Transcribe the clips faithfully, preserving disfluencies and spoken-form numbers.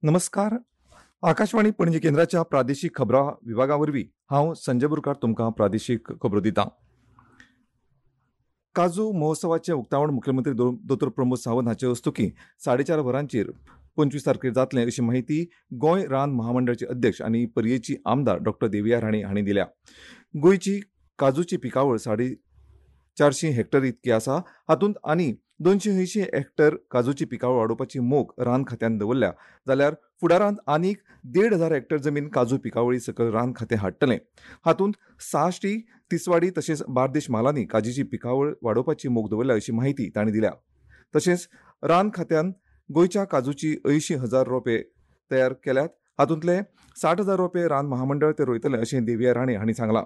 नमस्कार. आकाशवाणी पणजी केंद्राच्या प्रादेशीक खबरां विभागा वरवीं हांव संजय बुरकार तुमकां प्रादेशीक खबरो दितां. काजू महोत्सवाचें उक्तावण मुख्यमंत्री दोतोर प्रमोद सावंत हांचे हस्तुकीं साडे चार वरांचेर पंचवीस तारखेर जातलें अशी माहिती गोंय रान महामंडळाचे अध्यक्ष आनी पर्येची आमदार डॉक्टर देविया राणे हांणी दिल्या. गोंयची काजूची पिकावळ साडे चारशीं हेक्टर इतकी आसा. हातूंत आनी दोनशे अंयशीं हेक्टर काजूची पिकावळ वाडोवपाची मोख रान खात्यान दवरल्या जाल्यार फुडारांत आनीक देड हजार हेक्टर जमीन काजू पिकावळी सकयल रान खातें हाडटलें. हातूंत साश्टी तिसवाडी तशेंच बार्देश मालांनी काजूची पिकावळ वाडोवपाची मोख दवरल्या अशी माहिती तांणी दिल्या. तशेंच रान खात्यान गोंयच्या काजूची अंयशीं हजार रोपे तयार केल्यात. हातूंतले साठ हजार रोपे रान महामंडळ ते रोयतले अशें देविया राणे हांणी सांगलां.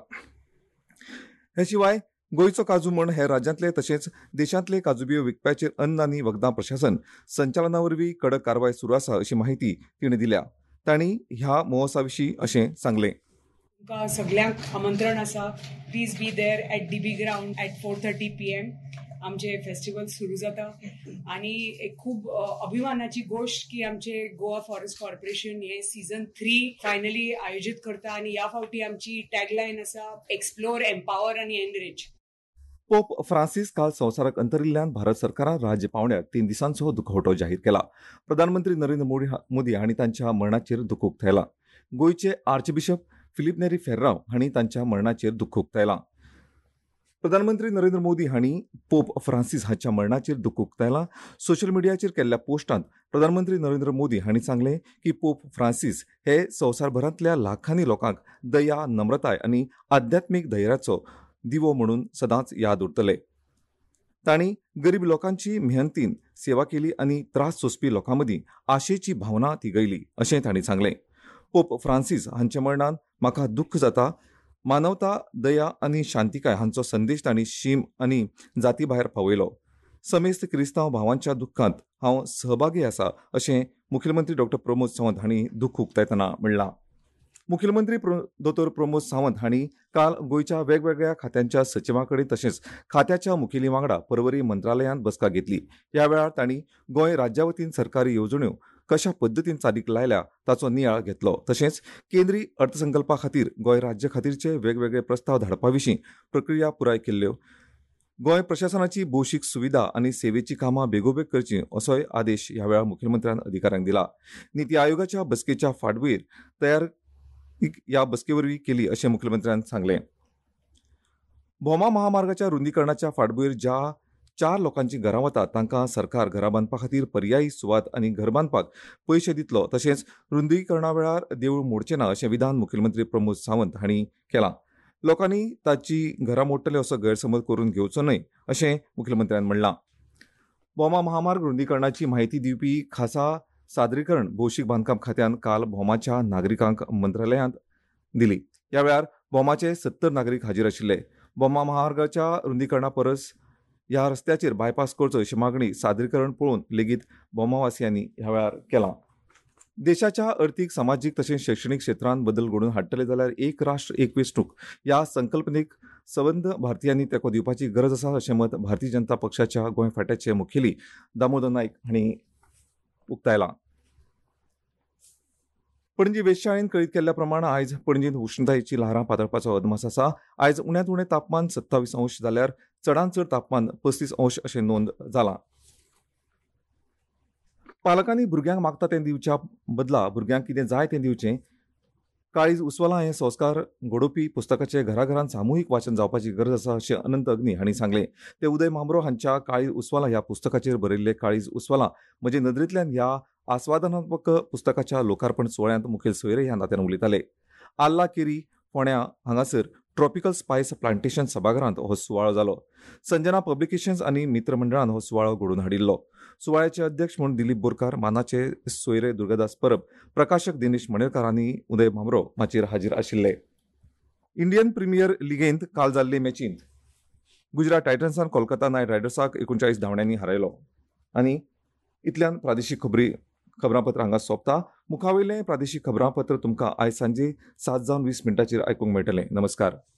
हे शिवाय गोंयचो काजू म्हण हेर राज्यांतले तशेंच देशांतले काजू बियो विकप्याचेर अन्न आनी वखदां प्रशासन संचालना वरवीं कडक कारवाय सुरू आसा अशी माहिती तिणें दिल्या. तांणी ह्या महोत्सवा विशीं अशें सांगलें. तुमकां सगळ्यांक आमंत्रण आसा. Please be there at D B ground at four thirty P M आमचे फेस्टिवल सुरू जाता. आनी एक खूब अभिमानाची गोष्ट की आमचे गोवा फॉरेस्ट कॉर्पोरेशन हे सीझन थ्री फायनली आयोजीत करता. आनी ह्या फावटी आमची टॅगलायन आसा एक्सप्लोर, एम्पावर आनी एनरिच. पोप फ्रांसीस काल संवसाराक अंतरिल्ल्यान भारत सरकारान राज्य पावण्याक तीन दिसांचो दुखवटो जाहीर केला. प्रधानमंत्री नरेंद्र मोदी मोदी हांणी तांच्या मरणाचेर दुख उक्तायलां. गोंयचे आर्चबिशप फिलीप नेरी फेर्रांव हांणी तांच्या मरणाचेर दुख उक्तायलां. प्रधानमंत्री नरेंद्र मोदी हांणी पोप फ्रांसीस हांच्या मरणाचेर दुख उक्तायलां. सोशल मिडियाचेर केल्ल्या पोस्टांत प्रधानमंत्री नरेंद्र मोदी हांणी सांगलें की पोप फ्रांसीस हे संवसारभरांतल्या लाखांनी लोकांक दया, नम्रताय आनी आध्यात्मीक धैर्याचो दिवो म्हणून सदांच याद उरतले. तांणी गरीब लोकांची मेहनतीन सेवा केली आनी त्रास सोंसपी लोकां मदीं आशेची भावना तिगयली अशें तांणी सांगलें. पोप फ्रांसीस हांच्या मरणान म्हाका दुख्ख जाता. मानवता, दया आनी शांतीकाय हांचो संदेश तांणी शीम आनी जाती भायर पावयलो. समेस्त क्रिस्तांव भावांच्या दुख्खांत हांव सहभागी आसा अशें मुखेलमंत्री डॉक्टर प्रमोद सावंत हांणी दुख्ख उक्तायतना म्हणलां. मुखेलमंत्री दोतोर प्रमोद सावंत हांणी काल गोंयच्या वेगवेगळ्या खात्यांच्या सचिवां कडेन तशेंच खात्याच्या मुखेली वांगडा पर्वरी मंत्रालयांत बसका घेतली. ह्या वेळार तांणी गोंय राज्या वतीन सरकारी येवजण्यो कशा पद्दतीन चालीक लायल्या ताचो नियाळ घेतलो. तशेंच केंद्रीय अर्थसंकल्पा खातीर गोंय राज्य खातीरचे वेगवेगळे प्रस्ताव धाडपा विशीं प्रक्रिया पुराय केल्ल्यो. गोंय प्रशासनाची भौशीक सुविधा आनी सेवेची कामां बेगोबेग करची असोय आदेश ह्या वेळार मुखेलमंत्र्यान अधिकाऱ्यांक दिला. निती आयोगाच्या बसकेच्या फाटभुंयेर तयार ह्या बसके वरवीं केली अशें मुखेलमंत्र्यान सांगलें. भोमा महामार्गाच्या रुंदीकरणाच्या फाटभुंयेर ज्या चार लोकांची घरां वतात तांकां सरकार घरां बांदपा खातीर पर्यायी सुवात आनी घर बांदपाक पयशे दितलो. तशेंच रुंदीकरणा वेळार देवूळ मोडचें ना अशें विधान मुखेलमंत्री प्रमोद सावंत हांणी केलां. लोकांनी ताची घरां मोडटले असो गैरसमज करून घेवचो न्हय अशें मुखेलमंत्र्यान म्हणलां. भोमा महामार्ग रुंदीकरणाची म्हायती दिवपी खासा सादरीकरण भौशीक बांदकाम खात्यान काल भोमाच्या नागरिकांक मंत्रालयांत दिली. ह्या वेळार भोमाचे सत्तर नागरीक हाजीर आशिल्ले. भोमा महामार्गाच्या रुंदीकरणा परस ह्या रस्त्याचेर बायपास करचो अशी मागणी सादरीकरण पळोवन लेगीत भोमावासियांनी ह्या वेळार केलां. देशाच्या अर्थीक, सामाजीक तशेंच शैक्षणीक क्षेत्रांत बदल घडोवन हाडटले जाल्यार एक राष्ट्र एक वेंचणूक ह्या संकल्पनेक संबंद भारतीयांनी तेंको दिवपाची गरज आसा अशें मत भारतीय जनता पक्षाच्या गोंय फांट्याचे मुखेली दामोदर नायक हांणी उक्तायलां. पणजी वेधशाळेन कळीत केल्ल्या प्रमाण आयज पणजींत उश्णतायेची ल्हारां पातळपाचो अदमास आसा. आयज उण्यांत उणें तापमान सत्तावीस अंश जाल्यार चडांत चड तापमान पस्तीस अंश अशें नोंद जालां. पालकांनी भुरग्यांक मागता तें दिवच्या बदला भुरग्यांक कितें जाय तें दिवचें. काळीज उस्वालां हे संस्कार घडोवपी पुस्तकाचें घराघरांत सामुहीक वाचन जावपाची गरज आसा अशें अनंत अग्नी हांणी सांगलें. ते उदय मामरो हांच्या काळीज उस्वालां ह्या पुस्तकाचेर बरयल्ले काळीज उस्वालां म्हजे नदरेंतल्यान ह्या आस्वादनात्मक पुस्तकाच्या लोकार्पण सुवाळ्यांत मुखेल सोयरे ह्या नात्यान उलयताले. आल्ला केरी फोंड्या हांगासर ट्रॉपिकल स्पायस प्लांटेशन सभाघरांत हो सुवाळो जालो. संजना पब्लिकेशन्स आनी मित्र मंडळान हो सुवाळो घडोवन हाडिल्लो. सुवाळ्याचे अध्यक्ष म्हूण दिलीप बोरकार, मानाचे सोयरे दुर्गादास परब, प्रकाशक दिनेश मणेरकार आनी उदय मामरो हाचेर हाजीर आशिल्ले. इंडियन प्रिमियर लिगेंत काल जाल्ले मॅचींत गुजरात टायटन्सान कोलकाता नायट रायडर्साक एकुणचाळीस धांवड्यांनी हारयलो. आनी इतल्यान प्रादेशीक खबरी खबरांपत्र हांगा सोंपता. मुखावयलें प्रादेशीक खबरांपत्र तुमकां आयज सांजे सात जावन वीस मिनटांचेर आयकूंक मेळटलें. नमस्कार.